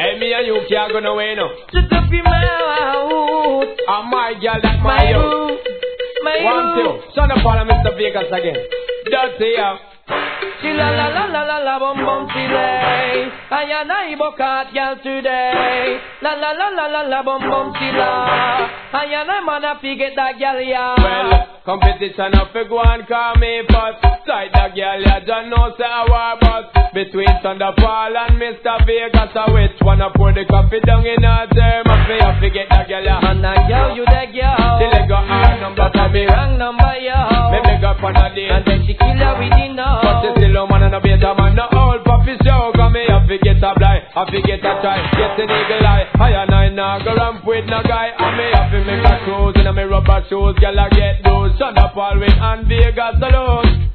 Hey, me and you can't go nowhere, no. Shut up in my house. Oh, my girl, that's my youth. One, two. Son of Paul and Mr. Vegas again. Dirty, yeah. She la la la la la la bum bum she lay. I and I book out girl today. La la la la la la bum bum she la. I and I man a forget that girl yeah. Well, competition up for go and call me first. Side the girl ya don't know say I war bus. Between Thunderfall and Mr. Vegas, a which one a pour the coffee down in her term. I forget that girl ya. And that girl you that girl. She let go her number but I be wrong number yo. Me make up on a day. And then she kill her with the know. But she still a man and a beta man, no old puppy show. Cause me I forget a blind, I forget a try. Get an eagle eye, I and I now go ramp with no guy. And me have to make a cruise in a me rubber shoes. Girl I get those, Son of Paul with and Vegas alone.